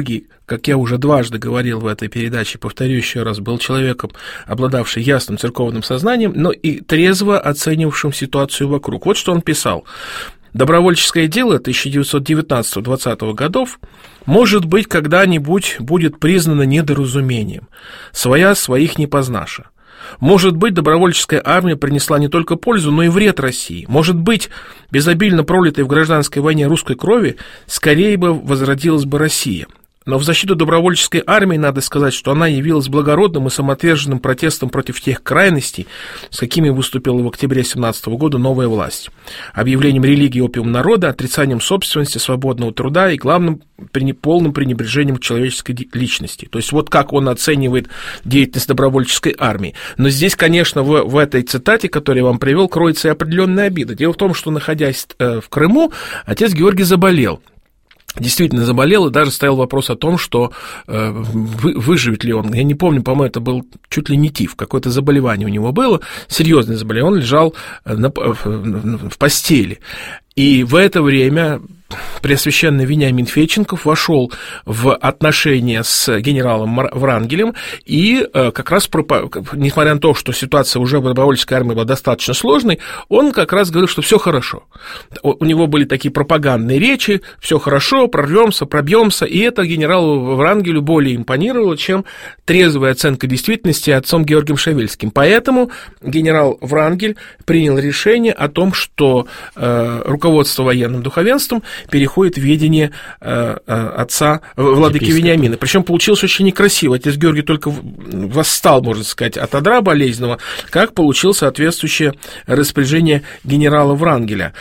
как я уже дважды говорил в этой передаче, повторю еще раз, был человеком, обладавший ясным церковным сознанием, но и трезво оценивавшим ситуацию вокруг. Вот что он писал. «Добровольческое дело тысяча девятьсот девятнадцатого-двадцатого годов, может быть, когда-нибудь будет признано недоразумением. Своя своих не познаша. Может быть, добровольческая армия принесла не только пользу, но и вред России. Может быть, без обильно пролитой в гражданской войне русской крови скорее бы возродилась бы Россия. Но в защиту добровольческой армии надо сказать, что она явилась благородным и самоотверженным протестом против тех крайностей, с какими выступила в октябре семнадцатого года новая власть. Объявлением религии опиум народа, отрицанием собственности, свободного труда и, главным, полным пренебрежением к человеческой личности». То есть вот как он оценивает деятельность добровольческой армии. Но здесь, конечно, в, в этой цитате, которую я вам привел, кроется и определенная обида. Дело в том, что, находясь в Крыму, отец Георгий заболел. Действительно заболел, и даже стоял вопрос о том, что э, вы, выживет ли он. Я не помню, по-моему, это был чуть ли не тиф, какое-то заболевание у него было, серьезное заболевание, он лежал на, в, в постели. И в это время Преосвященный Вениамин Федченков вошел в отношения с генералом Врангелем и как раз, несмотря на то, что ситуация уже в добровольческой армии была достаточно сложной, он как раз говорил, что все хорошо. У него были такие пропагандные речи, все хорошо, прорвемся, пробьемся, и это генералу Врангелю более импонировало, чем трезвая оценка действительности отцом Георгием Шавельским. Поэтому генерал Врангель принял решение о том, что э, руководство военным духовенством переходит в ведение э, отца владыки Епископа. Вениамина. Причем получилось очень некрасиво. Отец Георгий только восстал, можно сказать, от одра болезненного, как получил соответствующее распоряжение генерала Врангеля.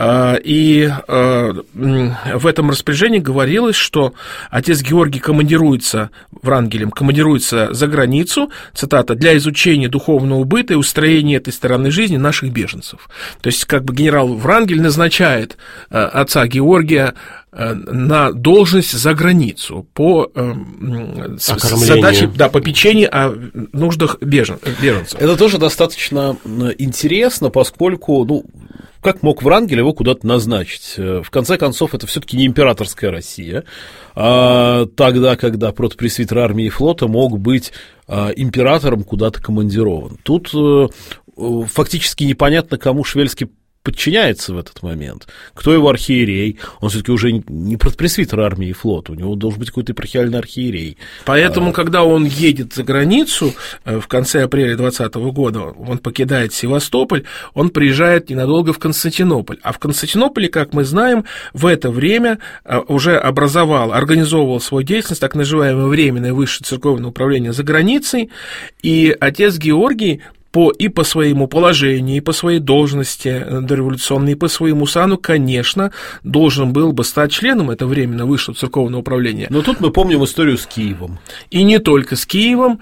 И в этом распоряжении говорилось, что отец Георгий командируется, Врангелем, командируется за границу, цитата, «для изучения духовного быта и устроения этой стороны жизни наших беженцев». То есть, как бы генерал Врангель назначает отца Георгия на должность за границу по задаче, да, попечения о нуждах бежен, беженцев. Это тоже достаточно интересно, поскольку, ну, как мог Врангель его куда-то назначить? В конце концов, это все-таки не императорская Россия, а тогда, когда протопресвитер армии и флота мог быть императором куда-то командирован. Тут фактически непонятно, кому Швельский подчиняется в этот момент. Кто его архиерей? Он все-таки уже не протопресвитер армии и флота, у него должен быть какой-то епархиальный архиерей. Поэтому, а... когда он едет за границу в конце апреля двадцатого года, он покидает Севастополь, он приезжает ненадолго в Константинополь. А в Константинополе, как мы знаем, в это время уже образовал, организовывал свою деятельность так называемое Временное высшее церковное управление за границей, и отец Георгий По, и по своему положению, и по своей должности дореволюционной, и по своему сану, конечно, должен был бы стать членом этого временно высшего церковного управления. Но тут мы помним историю с Киевом. И не только с Киевом.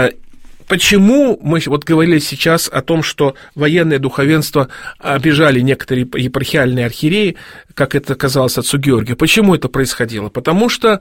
Почему мы вот говорили сейчас о том, что военное духовенство обижали некоторые епархиальные архиереи, как это казалось отцу Георгию? Почему это происходило? Потому что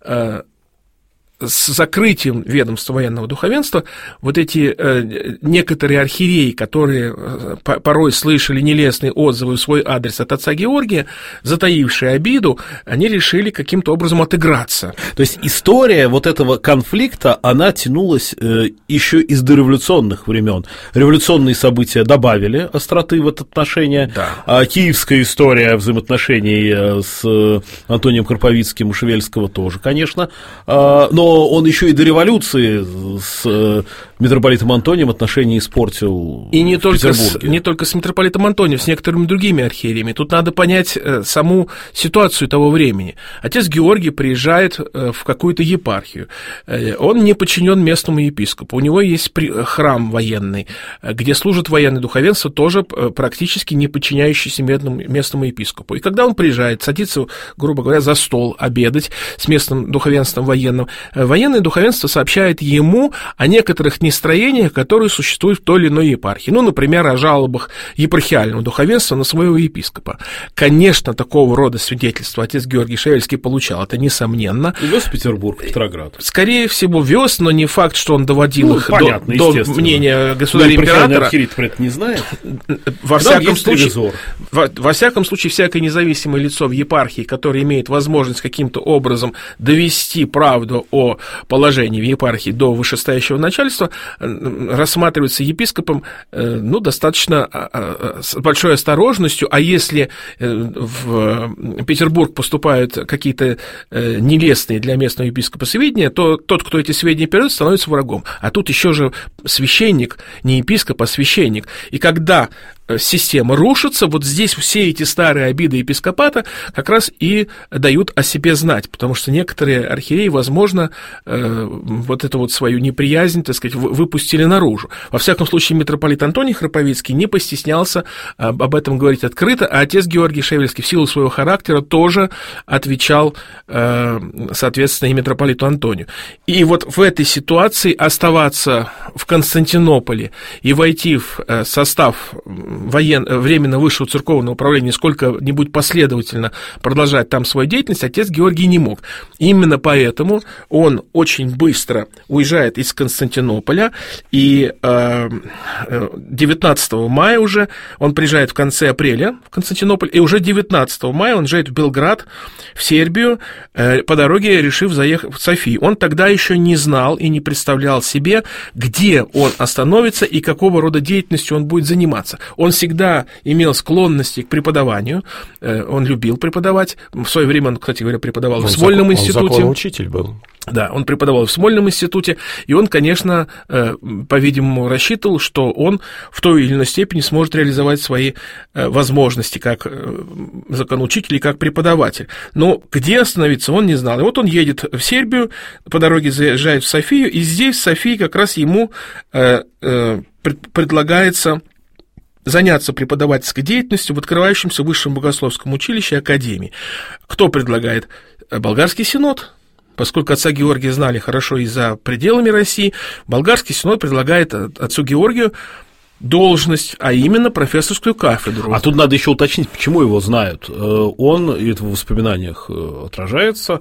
с закрытием ведомства военного духовенства вот эти э, некоторые архиереи, которые э, порой слышали нелестные отзывы в свой адрес от отца Георгия, затаившие обиду, они решили каким-то образом отыграться. То есть история вот этого конфликта, она тянулась э, еще из дореволюционных времен. Революционные события добавили остроты в это отношение. Да. А киевская история взаимоотношений с Антонием Карповицким у Швельского тоже, конечно, э, но он еще и до революции с митрополитом Антонием отношения испортил. И не в только, Петербурге. С, не только с митрополитом Антонием, с некоторыми другими архиереями. Тут надо понять саму ситуацию того времени. Отец Георгий приезжает в какую-то епархию. Он не подчинен местному епископу. У него есть храм военный, где служит военное духовенство, тоже практически не подчиняющийся местному епископу. И когда он приезжает, садится, грубо говоря, за стол обедать с местным духовенством военным, военное духовенство сообщает ему о некоторых нестроениях, которые существуют в той или иной епархии. Ну, например, о жалобах епархиального духовенства на своего епископа. Конечно, такого рода свидетельства отец Георгий Шавельский получал, это несомненно. И вез в Петербург, Петроград. Скорее всего, вез, но не факт, что он доводил ну, их понятно, до, до мнения государя-императора. Архиерей про это не знает. Во всяком, случае, во, во всяком случае, всякое независимое лицо в епархии, которое имеет возможность каким-то образом довести правду о положении в епархии до вышестоящего начальства, рассматривается епископом ну, достаточно с большой осторожностью, а если в Петербург поступают какие-то нелестные для местного епископа сведения, то тот, кто эти сведения передает, становится врагом. А тут еще же священник, не епископ, а священник. И когда система рушится, вот здесь все эти старые обиды епископата как раз и дают о себе знать, потому что некоторые архиереи, возможно, э, вот эту вот свою неприязнь, так сказать, выпустили наружу. Во всяком случае, митрополит Антоний Храповицкий не постеснялся об, об этом говорить открыто, а отец Георгий Шавельский в силу своего характера тоже отвечал, э, соответственно, и митрополиту Антонию. И вот в этой ситуации оставаться в Константинополе и войти в состав воен... временно высшего церковного управления, сколько-нибудь последовательно продолжать там свою деятельность, отец Георгий не мог. Именно поэтому он очень быстро уезжает из Константинополя, и девятнадцатого мая уже он приезжает в конце апреля в Константинополь, и уже девятнадцатого мая он уезжает в Белград, в Сербию, по дороге решив заехать в Софию. Он тогда еще не знал и не представлял себе, где он остановится и какого рода деятельностью он будет заниматься. Он всегда имел склонности к преподаванию, он любил преподавать. В свое время он, кстати говоря, преподавал он в Смольном закон, институте. Он законоучитель был. Да, он преподавал в Смольном институте, и он, конечно, по-видимому, рассчитывал, что он в той или иной степени сможет реализовать свои возможности как законоучитель и как преподаватель. Но где остановиться, он не знал. И вот он едет в Сербию, по дороге заезжает в Софию, и здесь в Софии как раз ему предлагается заняться преподавательской деятельностью в открывающемся высшем богословском училище Академии. Кто предлагает? Болгарский синод. Поскольку отца Георгия знали хорошо и за пределами России, Болгарский синод предлагает отцу Георгию должность, а именно профессорскую кафедру. А тут надо еще уточнить, почему его знают. Он, и это в воспоминаниях отражается,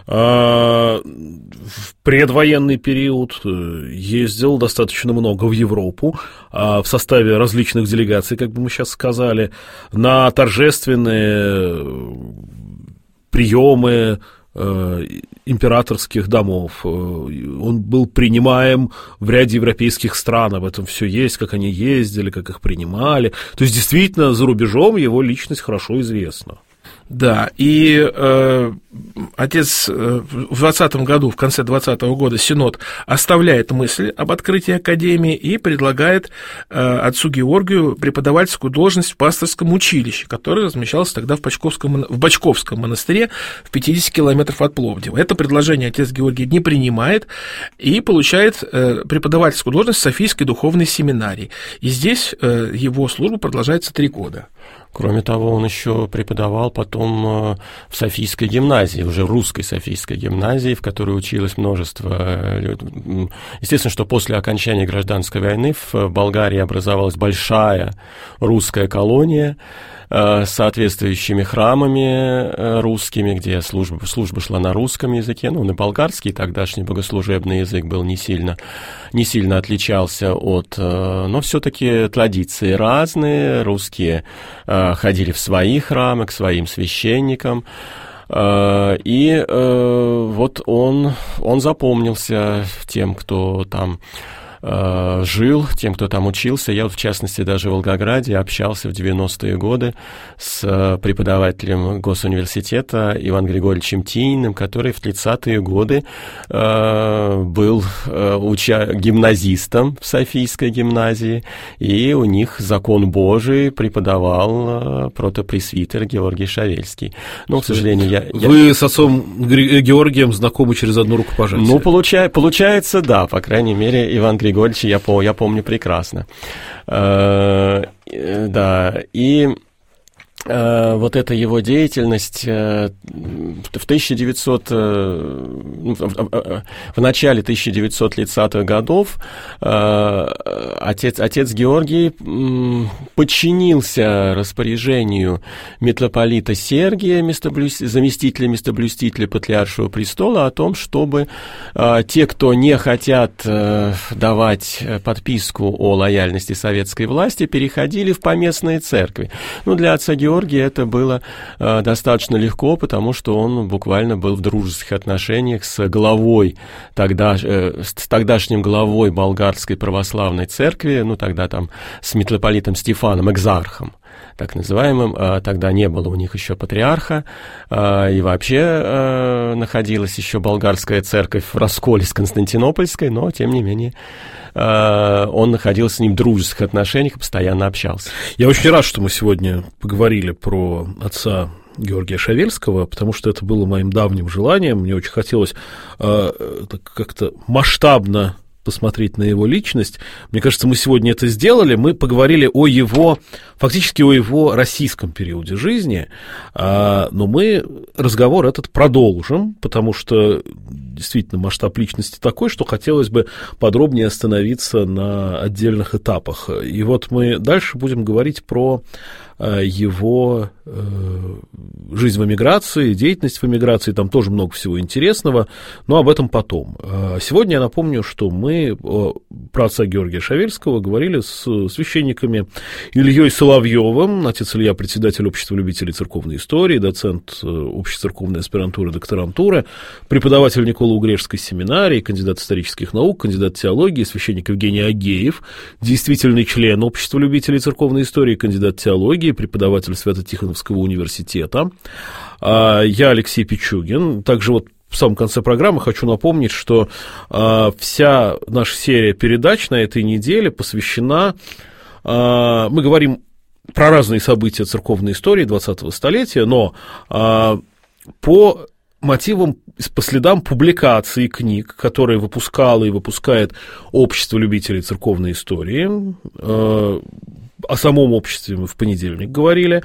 в предвоенный период ездил достаточно много в Европу в составе различных делегаций, как бы мы сейчас сказали, на торжественные приемы императорских домов. Он был принимаем в ряде европейских стран, об этом все есть, как они ездили, как их принимали. То есть, действительно, за рубежом его личность хорошо известна. Да, и э, отец э, в двадцатом году, в конце двадцатого года Синод оставляет мысль об открытии Академии и предлагает э, отцу Георгию преподавательскую должность в пасторском училище, которое размещалось тогда в Бачковском, в Бачковском монастыре в пятидесяти километрах от Пловдива. Это предложение отец Георгий не принимает и получает э, преподавательскую должность в Софийской духовной семинарии. И здесь э, его служба продолжается три года. Кроме того, он еще преподавал потом в Софийской гимназии, уже русской Софийской гимназии, в которой училось множество людей. Естественно, что после окончания гражданской войны в Болгарии образовалась большая русская колония с соответствующими храмами русскими, где служба, служба шла на русском языке, ну, на болгарский, тогдашний богослужебный язык был не сильно, не сильно отличался от... Но все-таки традиции разные, русские ходили в свои храмы, к своим священникам, и вот он, он запомнился тем, кто там жил, тем, кто там учился. Я вот, в частности, даже в Волгограде общался в девяностые годы с преподавателем Госуниверситета Иваном Григорьевичем Тининым, который в тридцатые годы э, был э, уча- гимназистом в Софийской гимназии, и у них закон Божий преподавал э, протопресвитер Георгий Шавельский. Но, к сожалению, я... Вы я... с отцом Георгием знакомы через одну рукопожатие? Ну, получай, получается, да, по крайней мере, Иван Григорьевич я, я помню прекрасно. Э, да, и вот эта его деятельность в тысяча девятисотых, в начале тысяча девятьсот тридцатых годов отец, отец Георгий подчинился распоряжению митрополита Сергия, заместителя местоблюстителя Патриаршего престола, о том, чтобы те, кто не хотят давать подписку о лояльности советской власти, переходили в поместные церкви. Ну, для отца Георгия Георгия это было э, достаточно легко, потому что он буквально был в дружеских отношениях с главой, тогда, э, с тогдашним главой болгарской православной церкви, ну тогда там с митрополитом Стефаном, экзархом, так называемым. Э, тогда не было у них еще патриарха, э, и вообще э, находилась еще болгарская церковь в расколе с Константинопольской, но тем не менее он находился с ним в дружеских отношениях, постоянно общался. Я очень рад, что мы сегодня поговорили про отца Георгия Шавельского, потому что это было моим давним желанием. Мне очень хотелось э, как-то масштабно посмотреть на его личность. Мне кажется, мы сегодня это сделали. Мы поговорили о его, фактически о его российском периоде жизни, но мы разговор этот продолжим, потому что действительно масштаб личности такой, что хотелось бы подробнее остановиться на отдельных этапах. И вот мы дальше будем говорить про его жизнь в эмиграции, деятельность в эмиграции, там тоже много всего интересного, но об этом потом. Сегодня я напомню, что мы про отца Георгия Шавельского говорили с священниками Ильей Соловьевым, отец Илья, председатель Общества любителей церковной истории, доцент Общей церковной аспирантуры, докторантуры, преподаватель Николо-Угрешской семинарии, кандидат исторических наук, кандидат теологии, священник Евгений Агеев, действительный член Общества любителей церковной истории, кандидат теологии, преподаватель Свято-Тихоновского университета. Я Алексей Пичугин. Также вот в самом конце программы хочу напомнить, что вся наша серия передач на этой неделе посвящена... Мы говорим про разные события церковной истории двадцатого столетия, но по мотивам, по следам публикации книг, которые выпускало и выпускает Общество любителей церковной истории. О самом обществе мы в понедельник говорили.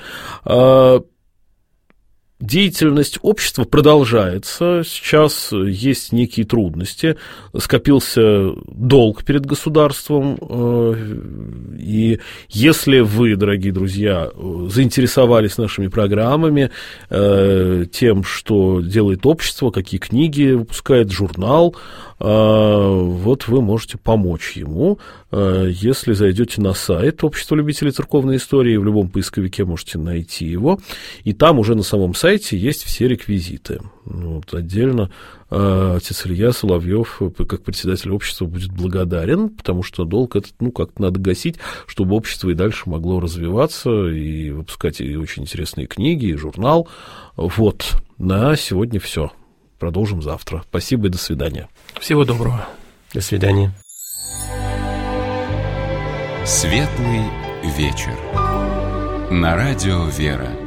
Деятельность общества продолжается. Сейчас есть некие трудности. Скопился долг перед государством. И если вы, дорогие друзья, заинтересовались нашими программами, тем, что делает общество, какие книги выпускает журнал, вот вы можете помочь ему, если зайдете на сайт Общества любителей церковной истории, в любом поисковике можете найти его, и там уже на самом сайте есть все реквизиты. Вот, отдельно отец Илья Соловьев, как председатель общества, будет благодарен, потому что долг этот, ну, как-то надо гасить, чтобы общество и дальше могло развиваться и выпускать и очень интересные книги, и журнал. Вот, на сегодня все. Продолжим завтра. Спасибо и до свидания. Всего доброго. До свидания. Светлый вечер. На радио «Вера».